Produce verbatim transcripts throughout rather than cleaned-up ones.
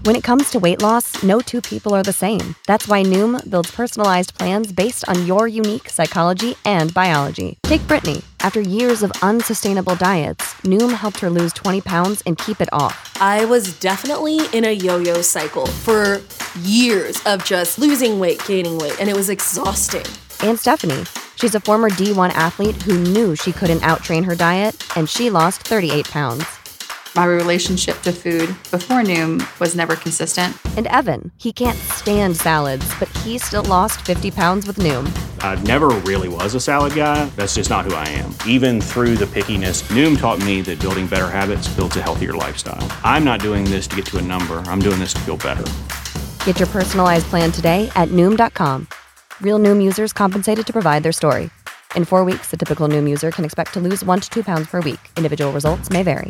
When it comes to weight loss, no two people are the same. That's why Noom builds personalized plans based on your unique psychology and biology. Take Brittany. After years of unsustainable diets, Noom helped her lose twenty pounds and keep it off. I was definitely in a yo-yo cycle for years of just losing weight, gaining weight, and it was exhausting. And Stephanie. She's a former D one athlete who knew she couldn't out-train her diet, and she lost thirty-eight pounds. My relationship to food before Noom was never consistent. And Evan, he can't stand salads, but he still lost fifty pounds with Noom. I never really was a salad guy. That's just not who I am. Even through the pickiness, Noom taught me that building better habits builds a healthier lifestyle. I'm not doing this to get to a number. I'm doing this to feel better. Get your personalized plan today at Noom dot com. Real Noom users compensated to provide their story. In four weeks, the typical Noom user can expect to lose one to two pounds per week. Individual results may vary.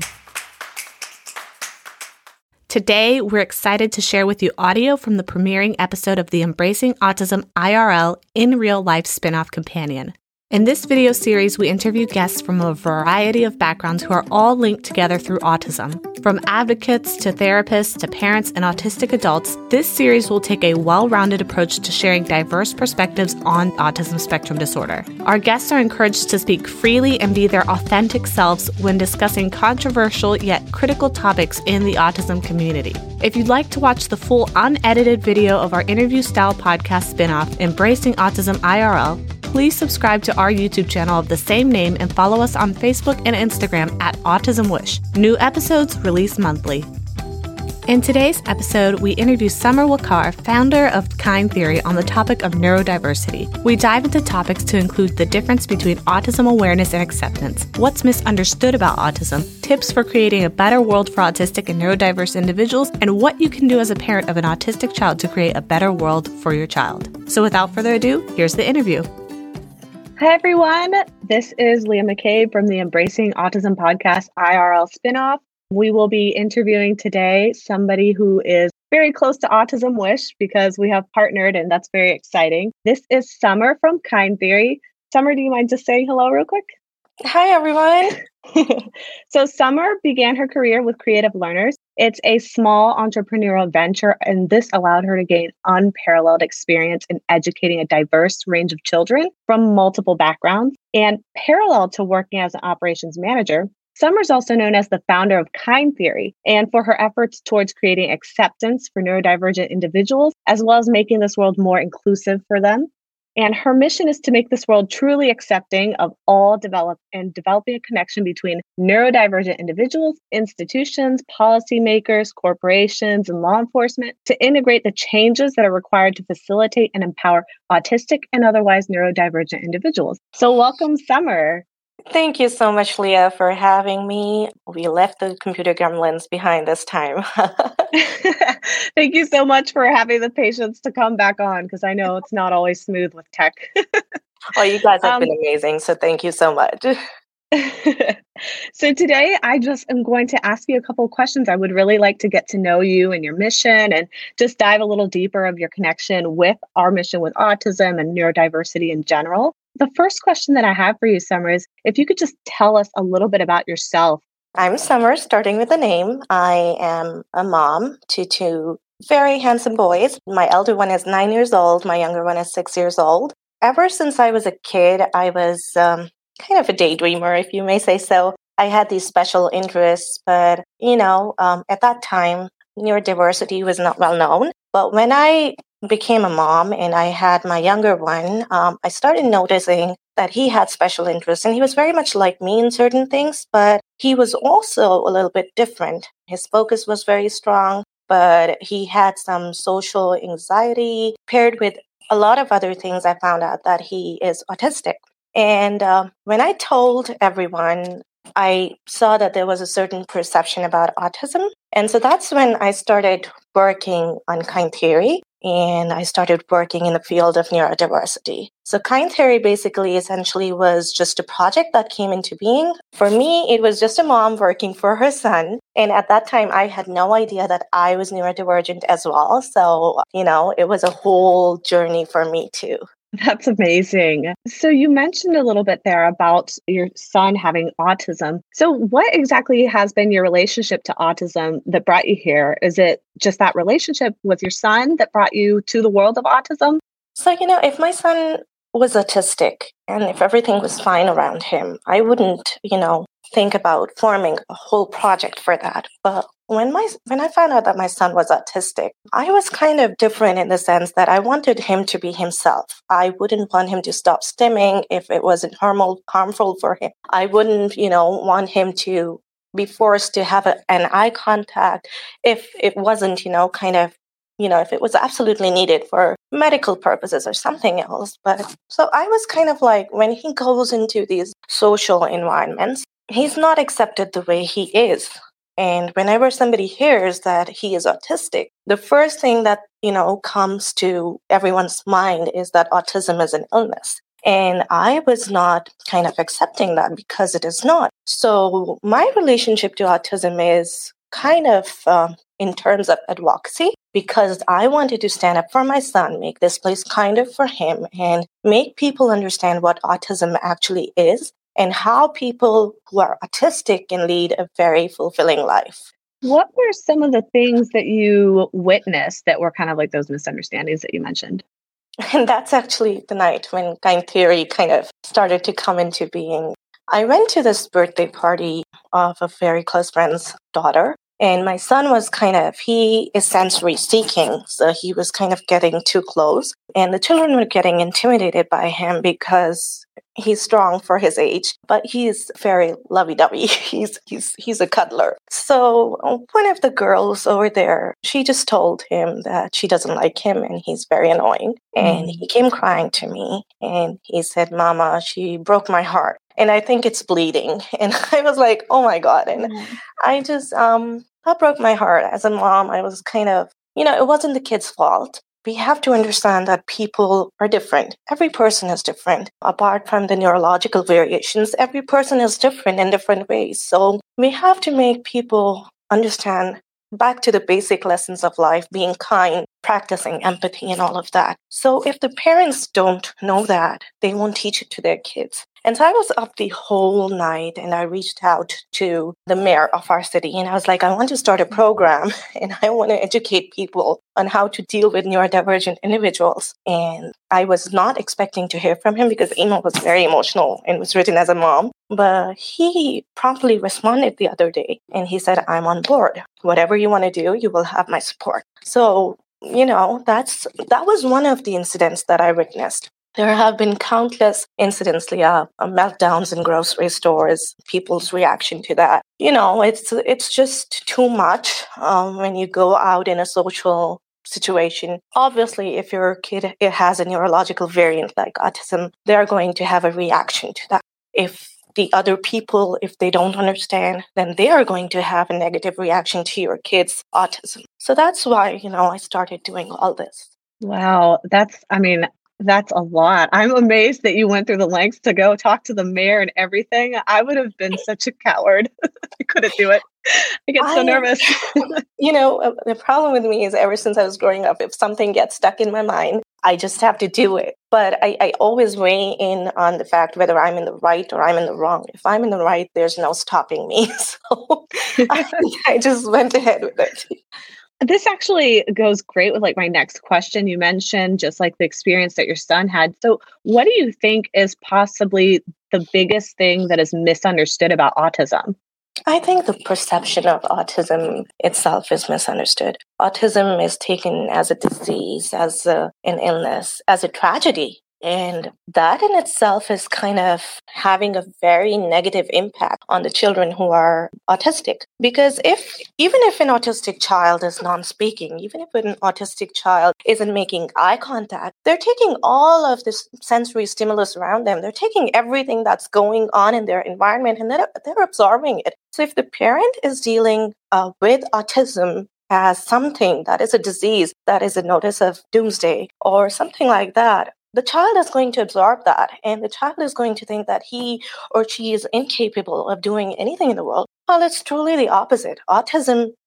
Today, we're excited to share with you audio from the premiering episode of the Embracing Autism I R L in Real Life spinoff companion. In this video series, we interview guests from a variety of backgrounds who are all linked together through autism. From advocates to therapists to parents and autistic adults, this series will take a well-rounded approach to sharing diverse perspectives on autism spectrum disorder. Our guests are encouraged to speak freely and be their authentic selves when discussing controversial yet critical topics in the autism community. If you'd like to watch the full unedited video of our interview-style podcast spinoff, Embracing Autism I R L, please subscribe to our YouTube channel of the same name and follow us on Facebook and Instagram at Autism Wish. New episodes release monthly. In today's episode, we interview Summer Wakar, founder of Kind Theory, on the topic of neurodiversity. We dive into topics to include the difference between autism awareness and acceptance, what's misunderstood about autism, tips for creating a better world for autistic and neurodiverse individuals, and what you can do as a parent of an autistic child to create a better world for your child. So without further ado, here's the interview. Hi, everyone. This is Leah McCabe from the Embracing Autism Podcast I R L spinoff. We will be interviewing today somebody who is very close to Autism Wish because we have partnered, and that's very exciting. This is Summer from Kind Theory. Summer, do you mind just saying hello real quick? Hi, everyone. So Summer began her career with Creative Learners. It's a small entrepreneurial venture, and this allowed her to gain unparalleled experience in educating a diverse range of children from multiple backgrounds. And parallel to working as an operations manager, Summer's also known as the founder of Kind Theory, and for her efforts towards creating acceptance for neurodivergent individuals, as well as making this world more inclusive for them. And her mission is to make this world truly accepting of all develop and developing a connection between neurodivergent individuals, institutions, policymakers, corporations, and law enforcement to integrate the changes that are required to facilitate and empower autistic and otherwise neurodivergent individuals. So welcome, Summer. Thank you so much, Leah, for having me. We left the computer gremlins behind this time. Thank you so much for having the patience to come back on, because I know it's not always smooth with tech. Oh, you guys have um, been amazing, so thank you so much. So today, I just am going to ask you a couple of questions. I would really like to get to know you and your mission and just dive a little deeper of your connection with our mission with autism and neurodiversity in general. The first question that I have for you, Summer, is if you could just tell us a little bit about yourself. I'm Summer, starting with a name. I am a mom to two very handsome boys. My elder one is nine years old. My younger one is six years old. Ever since I was a kid, I was um, kind of a daydreamer, if you may say so. I had these special interests, but, you know, um, at that time, neurodiversity was not well known. But when I became a mom and I had my younger one, um, I started noticing that he had special interests, and he was very much like me in certain things, but he was also a little bit different. His focus was very strong, but he had some social anxiety paired with a lot of other things. I found out that he is autistic. And uh, when I told everyone, I saw that there was a certain perception about autism. And so that's when I started working on Kind Theory, and I started working in the field of neurodiversity. So Kind Theory basically essentially was just a project that came into being. For me, it was just a mom working for her son. And at that time, I had no idea that I was neurodivergent as well. So, you know, it was a whole journey for me too. That's amazing. So you mentioned a little bit there about your son having autism. So what exactly has been your relationship to autism that brought you here? Is it just that relationship with your son that brought you to the world of autism? So, you know, if my son was autistic and if everything was fine around him, I wouldn't, you know, think about forming a whole project for that. But when my when I found out that my son was autistic, I was kind of different in the sense that I wanted him to be himself. I wouldn't want him to stop stimming if it wasn't harmful harmful for him. I wouldn't, you know, want him to be forced to have a, an eye contact if it wasn't, you know, kind of, you know, if it was absolutely needed for medical purposes or something else. But so I was kind of like, when he goes into these social environments, he's not accepted the way he is. And whenever somebody hears that he is autistic, the first thing that, you know, comes to everyone's mind is that autism is an illness. And I was not kind of accepting that because it is not. So my relationship to autism is kind of um, in terms of advocacy, because I wanted to stand up for my son, make this place kinder for him, and make people understand what autism actually is and how people who are autistic can lead a very fulfilling life. What were some of the things that you witnessed that were kind of like those misunderstandings that you mentioned? And that's actually the night when Kind Theory kind of started to come into being. I went to this birthday party of a very close friend's daughter. And my son was kind of, he is sensory seeking. So he was kind of getting too close. And the children were getting intimidated by him because he's strong for his age, but he's very lovey-dovey. He's, he's, he's a cuddler. So one of the girls over there, she just told him that she doesn't like him and he's very annoying. And he came crying to me and he said, "Mama, she broke my heart. And I think it's bleeding." And I was like, oh my God. And mm-hmm. I just, um, that broke my heart. As a mom, I was kind of, you know, it wasn't the kid's fault. We have to understand that people are different. Every person is different. Apart from the neurological variations, every person is different in different ways. So we have to make people understand, back to the basic lessons of life, being kind, practicing empathy and all of that. So if the parents don't know that, they won't teach it to their kids. And so I was up the whole night and I reached out to the mayor of our city and I was like, I want to start a program and I want to educate people on how to deal with neurodivergent individuals. And I was not expecting to hear from him because the email was very emotional and was written as a mom. But he promptly responded the other day and he said, "I'm on board. Whatever you want to do, you will have my support." So, you know, that's that was one of the incidents that I witnessed. There have been countless incidents, Leah, meltdowns in grocery stores, people's reaction to that. You know, it's it's just too much um, when you go out in a social situation. Obviously, if your kid it has a neurological variant like autism, they're going to have a reaction to that. If the other people, if they don't understand, then they are going to have a negative reaction to your kid's autism. So that's why, you know, I started doing all this. Wow. That's, I mean, that's a lot. I'm amazed that you went through the lengths to go talk to the mayor and everything. I would have been such a coward. I couldn't do it. I get so I, nervous. You know, the problem with me is ever since I was growing up, if something gets stuck in my mind, I just have to do it. But I, I always weigh in on the fact whether I'm in the right or I'm in the wrong. If I'm in the right, there's no stopping me. So I, I just went ahead with it. This actually goes great with like my next question. You mentioned just like the experience that your son had. So what do you think is possibly the biggest thing that is misunderstood about autism? I think the perception of autism itself is misunderstood. Autism is taken as a disease, as a, an illness, as a tragedy. And that in itself is kind of having a very negative impact on the children who are autistic. Because if, even if an autistic child is non-speaking, even if an autistic child isn't making eye contact, they're taking all of this sensory stimulus around them. They're taking everything that's going on in their environment and they're, they're absorbing it. So if the parent is dealing uh, with autism as something that is a disease, that is a notice of doomsday or something like that, the child is going to absorb that, and the child is going to think that he or she is incapable of doing anything in the world. Well, it's truly the opposite. Autism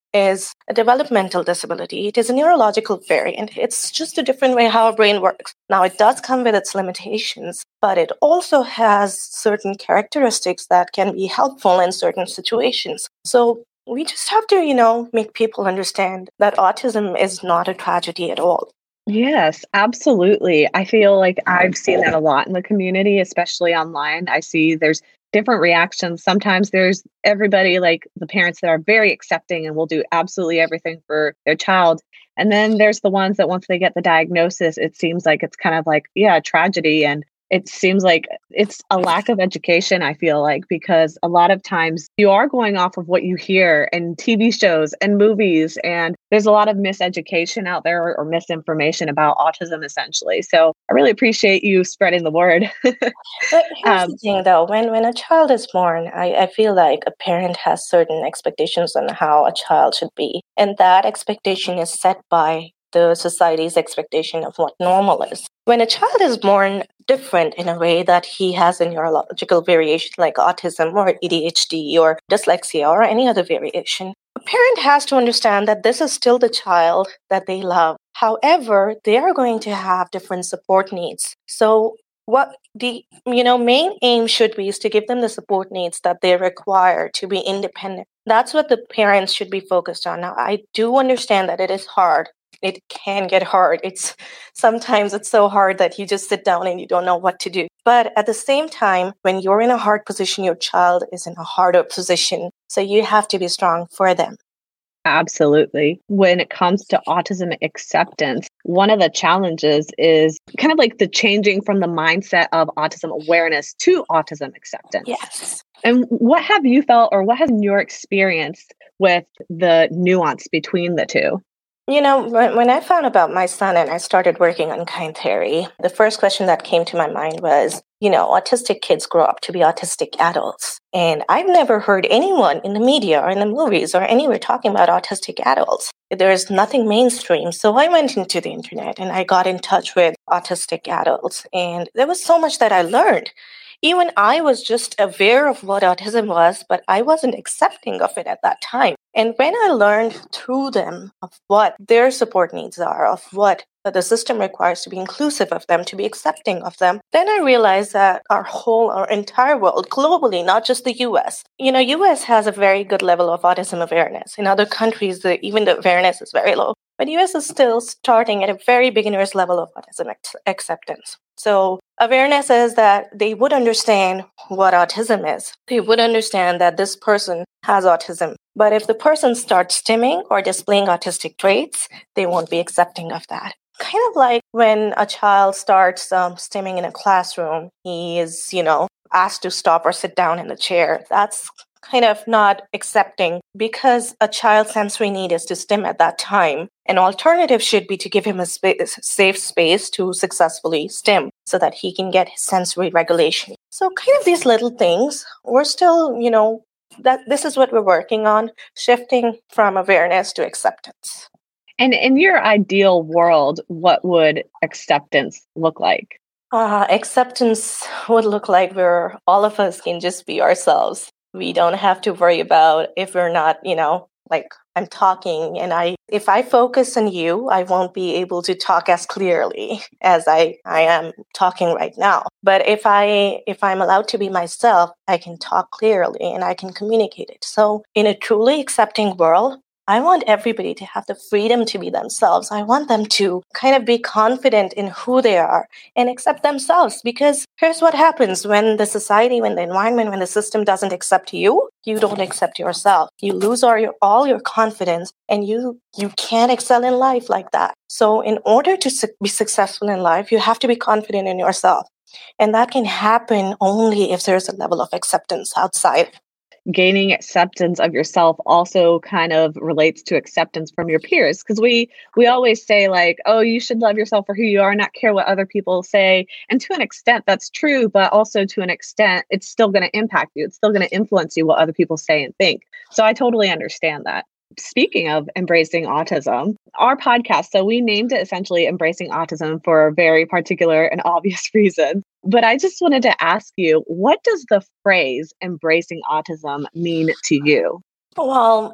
is a developmental disability. It is a neurological variant. It's just a different way how our brain works. Now, it does come with its limitations, but it also has certain characteristics that can be helpful in certain situations. So we just have to, you know, make people understand that autism is not a tragedy at all. Yes, absolutely. I feel like I've seen that a lot in the community, especially online. I see there's different reactions. Sometimes there's everybody, like the parents that are very accepting and will do absolutely everything for their child. And then there's the ones that once they get the diagnosis, it seems like it's kind of like, yeah, tragedy. And it seems like it's a lack of education, I feel like, because a lot of times you are going off of what you hear in T V shows and movies, and there's a lot of miseducation out there or, or misinformation about autism, essentially. So I really appreciate you spreading the word. But here's um, the thing, though. When, when a child is born, I, I feel like a parent has certain expectations on how a child should be. And that expectation is set by the society's expectation of what normal is. When a child is born different in a way that he has a neurological variation like autism or A D H D or dyslexia or any other variation, a parent has to understand that this is still the child that they love. However, they are going to have different support needs. So what the you know main aim should be is to give them the support needs that they require to be independent. That's what the parents should be focused on. Now, I do understand that it is hard. It can get hard. It's sometimes it's so hard that you just sit down and you don't know what to do. But at the same time, when you're in a hard position, your child is in a harder position. So you have to be strong for them. Absolutely. When it comes to autism acceptance, one of the challenges is kind of like the changing from the mindset of autism awareness to autism acceptance. Yes. And what have you felt, or what has been your experience with the nuance between the two? You know, when I found about my son and I started working on Kind Theory, the first question that came to my mind was, you know, autistic kids grow up to be autistic adults. And I've never heard anyone in the media or in the movies or anywhere talking about autistic adults. There's nothing mainstream. So I went into the internet and I got in touch with autistic adults. And there was so much that I learned. Even I was just aware of what autism was, but I wasn't accepting of it at that time. And when I learned through them of what their support needs are, of what the system requires to be inclusive of them, to be accepting of them, then I realized that our whole, our entire world, globally, not just the U S. You know, U S has a very good level of autism awareness. In other countries, the, even the awareness is very low. But U S is still starting at a very beginner's level of autism ac- acceptance. So awareness is that they would understand what autism is. They would understand that this person has autism. But if the person starts stimming or displaying autistic traits, they won't be accepting of that. Kind of like when a child starts um, stimming in a classroom, he is, you know, asked to stop or sit down in the chair. That's kind of not accepting because a child's sensory need is to stim at that time. An alternative should be to give him a space, safe space to successfully stim so that he can get his sensory regulation. So kind of these little things, we're still, you know, that this is what we're working on, shifting from awareness to acceptance. And in your ideal world, what would acceptance look like? Uh, acceptance would look like where all of us can just be ourselves. We don't have to worry about if we're not, you know, like I'm talking and I, if I focus on you, I won't be able to talk as clearly as I, I am talking right now. But if I, if I'm allowed to be myself, I can talk clearly and I can communicate it. So in a truly accepting world, I want everybody to have the freedom to be themselves. I want them to kind of be confident in who they are and accept themselves. Because here's what happens when the society, when the environment, when the system doesn't accept you, you don't accept yourself. You lose all your, all your confidence and you, you can't excel in life like that. So in order to su- be successful in life, you have to be confident in yourself. And that can happen only if there's a level of acceptance outside. Gaining acceptance of yourself also kind of relates to acceptance from your peers, because we we always say like, oh, you should love yourself for who you are, not care what other people say. And to an extent, that's true. But also to an extent, it's still going to impact you. It's still going to influence you what other people say and think. So I totally understand that. Speaking of embracing autism, our podcast, so we named it essentially Embracing Autism for a very particular and obvious reason. But I just wanted to ask you, what does the phrase embracing autism mean to you? Well,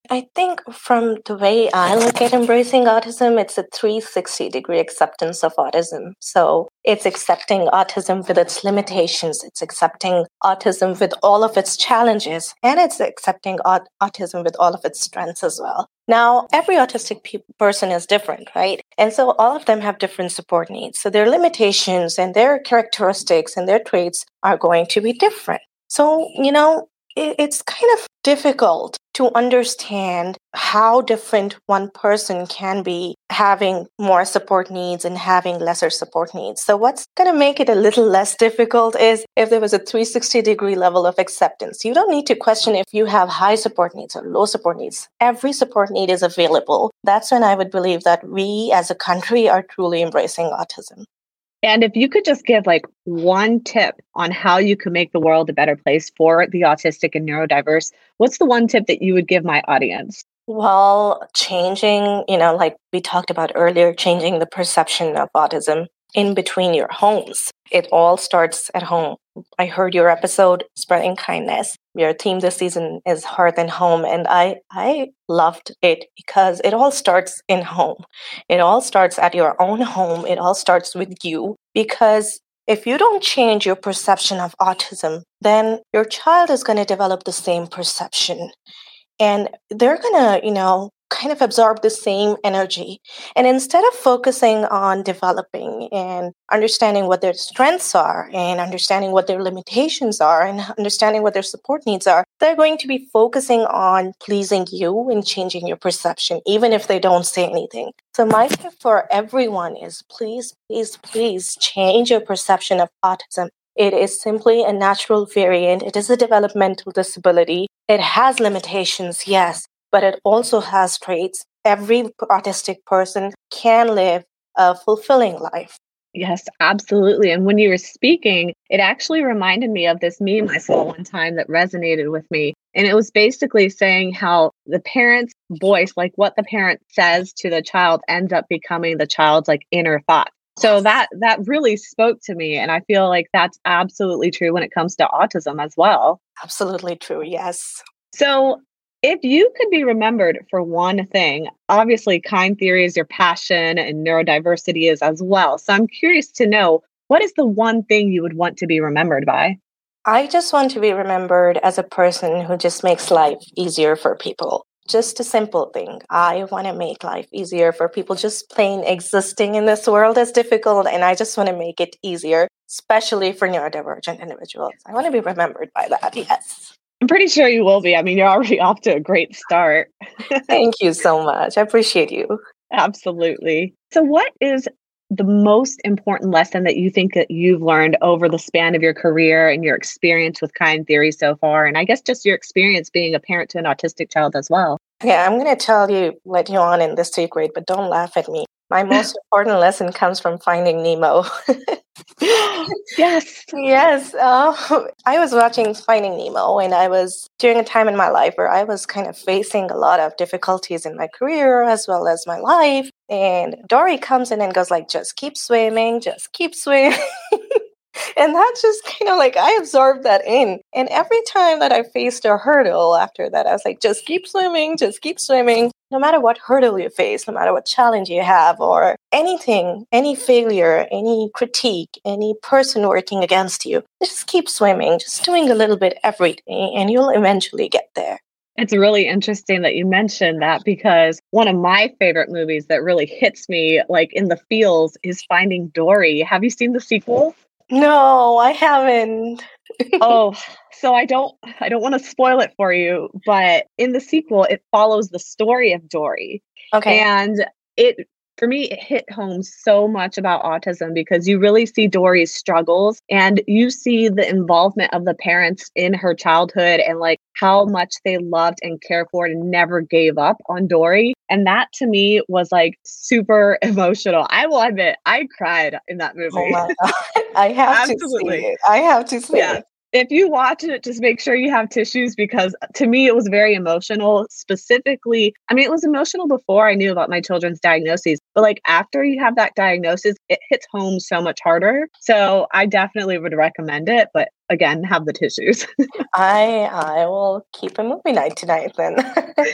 I think from the way I look at embracing autism, it's a three hundred sixty degree acceptance of autism. So it's accepting autism with its limitations. It's accepting autism with all of its challenges, and it's accepting aut- autism with all of its strengths as well. Now, every autistic pe- person is different, right? And so all of them have different support needs. So their limitations and their characteristics and their traits are going to be different. So, you know, it, it's kind of difficult to understand how different one person can be having more support needs and having lesser support needs. So what's going to make it a little less difficult is if there was a three hundred sixty degree level of acceptance. You don't need to question if you have high support needs or low support needs. Every support need is available. That's when I would believe that we as a country are truly embracing autism. And if you could just give like one tip on how you could make the world a better place for the autistic and neurodiverse, what's the one tip that you would give my audience? Well, changing, you know, like we talked about earlier, changing the perception of autism in between your homes. It all starts at home. I heard your episode, Spreading Kindness. Your theme this season is Hearth and Home, and I, I loved it because it all starts in home. It all starts at your own home. It all starts with you, because if you don't change your perception of autism, then your child is going to develop the same perception. And they're going to, you know, kind of absorb the same energy. And instead of focusing on developing and understanding what their strengths are and understanding what their limitations are and understanding what their support needs are, they're going to be focusing on pleasing you and changing your perception, even if they don't say anything. So my tip for everyone is please, please, please change your perception of autism. It is simply a natural variant. It is a developmental disability. It has limitations, yes, but it also has traits. Every autistic person can live a fulfilling life. Yes, absolutely. And when you were speaking, it actually reminded me of this meme I saw one time that resonated with me. And it was basically saying how the parent's voice, like what the parent says to the child, ends up becoming the child's like inner thought. So that that really spoke to me. And I feel like that's absolutely true when it comes to autism as well. Absolutely true, yes. So if you could be remembered for one thing, obviously Kind Theory is your passion and neurodiversity is as well. So I'm curious to know, what is the one thing you would want to be remembered by? I just want to be remembered as a person who just makes life easier for people. Just a simple thing. I want to make life easier for people. Just plain existing in this world is difficult, and I just want to make it easier, especially for neurodivergent individuals. I want to be remembered by that, yes. I'm pretty sure you will be. I mean, you're already off to a great start. Thank you so much. I appreciate you. Absolutely. So what is the most important lesson that you think that you've learned over the span of your career and your experience with Kind Theory so far? And I guess just your experience being a parent to an autistic child as well. Yeah, I'm going to tell you, let you on in this secret, but don't laugh at me. My most important lesson comes from Finding Nemo. Yes. Yes. Uh, I was watching Finding Nemo, and I was during a time in my life where I was kind of facing a lot of difficulties in my career as well as my life. And Dory comes in and goes like, just keep swimming, just keep swimming. And that's just kind of like, I absorbed that in. And every time that I faced a hurdle after that, I was like, just keep swimming, just keep swimming. No matter what hurdle you face, no matter what challenge you have, or anything, any failure, any critique, any person working against you, just keep swimming, just doing a little bit every day, and you'll eventually get there. It's really interesting that you mentioned that, because one of my favorite movies that really hits me like in the feels is Finding Dory. Have you seen the sequel? No, I haven't. Oh, so I don't I don't want to spoil it for you, but in the sequel, it follows the story of Dory. Okay. And it, for me, it hit home so much about autism because you really see Dory's struggles and you see the involvement of the parents in her childhood and like how much they loved and cared for and never gave up on Dory. And that to me was like super emotional. I will admit, I cried in that movie. Oh my God. I have Absolutely. to see it. I have to see Yeah. it. If you watch it, just make sure you have tissues, because to me, it was very emotional. Specifically, I mean, it was emotional before I knew about my children's diagnoses, but like after you have that diagnosis, it hits home so much harder. So I definitely would recommend it. But again, have the tissues. I I will keep a movie night tonight then.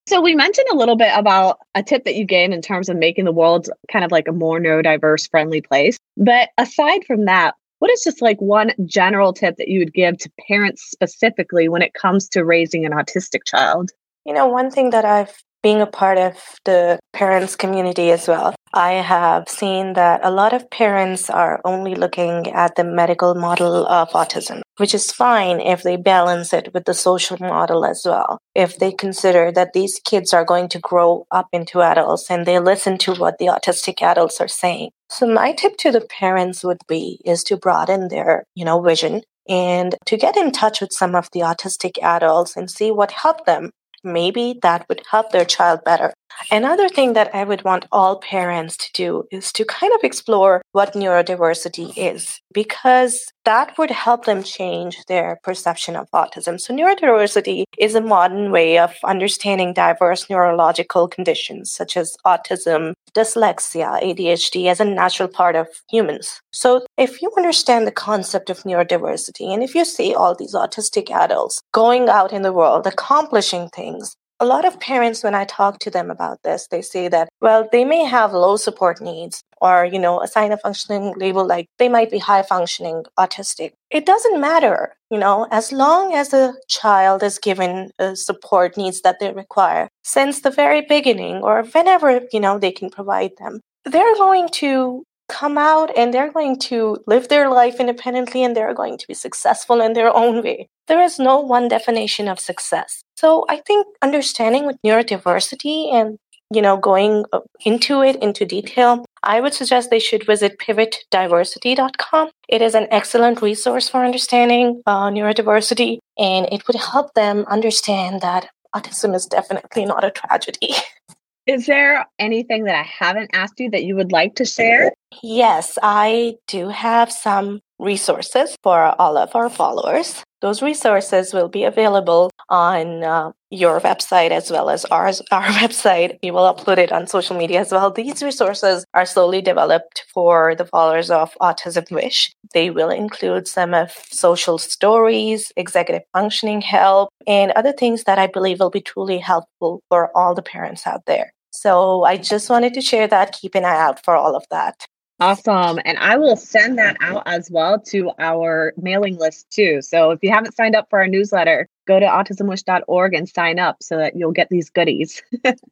So we mentioned a little bit about a tip that you gave in terms of making the world kind of like a more neurodiverse friendly place. But aside from that, what is just like one general tip that you would give to parents specifically when it comes to raising an autistic child? You know, one thing that I've being a part of the parents community as well, I have seen that a lot of parents are only looking at the medical model of autism, which is fine if they balance it with the social model as well. If they consider that these kids are going to grow up into adults and they listen to what the autistic adults are saying. So my tip to the parents would be is to broaden their, you know, vision and to get in touch with some of the autistic adults and see what helped them. Maybe that would help their child better. Another thing that I would want all parents to do is to kind of explore what neurodiversity is, because that would help them change their perception of autism. So neurodiversity is a modern way of understanding diverse neurological conditions such as autism, dyslexia, A D H D as a natural part of humans. So if you understand the concept of neurodiversity, and if you see all these autistic adults going out in the world, accomplishing things, a lot of parents, when I talk to them about this, they say that, well, they may have low support needs or, you know, assign a functioning label like they might be high functioning autistic. It doesn't matter, you know, as long as a child is given the support needs that they require since the very beginning or whenever, you know, they can provide them, they're going to come out and they're going to live their life independently and they're going to be successful in their own way. There is no one definition of success. So I think understanding with neurodiversity and, you know, going into it into detail, I would suggest they should visit pivot diversity dot com. It is an excellent resource for understanding uh, neurodiversity, and it would help them understand that autism is definitely not a tragedy. Is there anything that I haven't asked you that you would like to share? Yes, I do have some resources for all of our followers. Those resources will be available on uh, your website as well as ours, our website. We will upload it on social media as well. These resources are solely developed for the followers of Autism Wish. They will include some of social stories, executive functioning help, and other things that I believe will be truly helpful for all the parents out there. So I just wanted to share that. Keep an eye out for all of that. Awesome. And I will send that out as well to our mailing list too. So if you haven't signed up for our newsletter, go to autism wish dot org and sign up so that you'll get these goodies.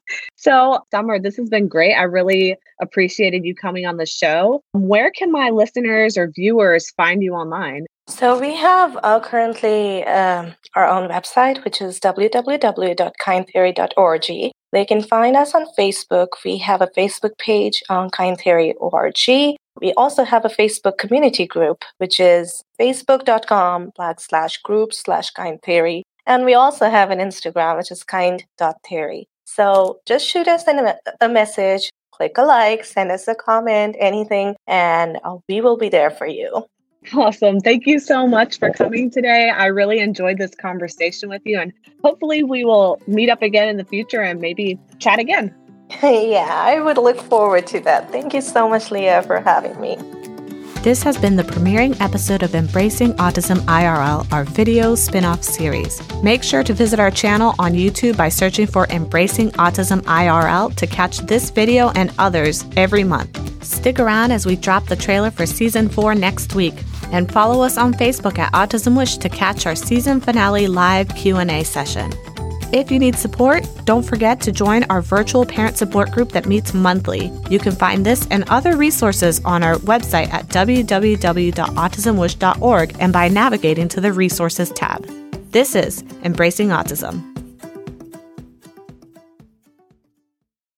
So Summer, this has been great. I really appreciated you coming on the show. Where can my listeners or viewers find you online? So we have uh, currently um, our own website, which is w w w dot kind theory dot org. They can find us on Facebook. We have a Facebook page on Kind Theory dot org. We also have a Facebook community group, which is facebook dot com backslash group slash kind theory. And we also have an Instagram, which is kind dot theory. So just shoot us a, a message, click a like, send us a comment, anything, and uh, we will be there for you. Awesome. Thank you so much for coming today. I really enjoyed this conversation with you, and hopefully we will meet up again in the future and maybe chat again. Yeah, I would look forward to that. Thank you so much, Leah, for having me. This has been the premiering episode of Embracing Autism I R L, our video spin-off series. Make sure to visit our channel on YouTube by searching for Embracing Autism I R L to catch this video and others every month. Stick around as we drop the trailer for season four next week, and follow us on Facebook at Autism Wish to catch our season finale live Q and A session. If you need support, don't forget to join our virtual parent support group that meets monthly. You can find this and other resources on our website at w w w dot autism wish dot org and by navigating to the Resources tab. This is Embracing Autism.